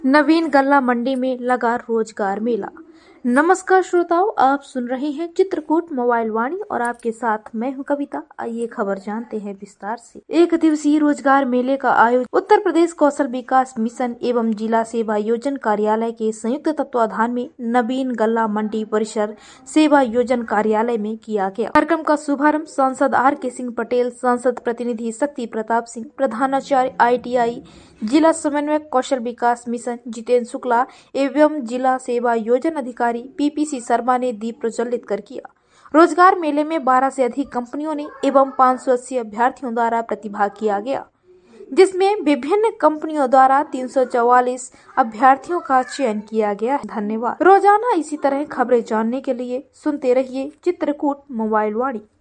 नवीन गल्ला मंडी में लगा रोजगार मेला। नमस्कार श्रोताओं, आप सुन रहे हैं चित्रकूट मोबाइल वाणी और आपके साथ मैं हूं कविता। आइए खबर जानते हैं विस्तार से। एक दिवसीय रोजगार मेले का आयोजन उत्तर प्रदेश कौशल विकास मिशन एवं जिला सेवा योजन कार्यालय के संयुक्त तत्वाधान में नवीन गल्ला मंडी परिसर सेवा योजन कार्यालय में किया गया। कार्यक्रम का शुभारंभ सांसद R.K. सिंह पटेल, सांसद प्रतिनिधि शक्ति प्रताप सिंह, प्रधानाचार्य ITI जिला समन्वयक कौशल विकास मिशन जितेंद्र शुक्ला एवं जिला सेवा योजन अधिकारी PPC शर्मा ने दीप प्रज्वलित कर किया। रोजगार मेले में 12 से अधिक कंपनियों ने एवं 580 अभ्यर्थियों द्वारा प्रतिभाग किया गया, जिसमें विभिन्न कंपनियों द्वारा 344 अभ्यर्थियों का चयन किया गया। धन्यवाद। रोजाना इसी तरह खबरें जानने के लिए सुनते रहिए चित्रकूट मोबाइल वाणी।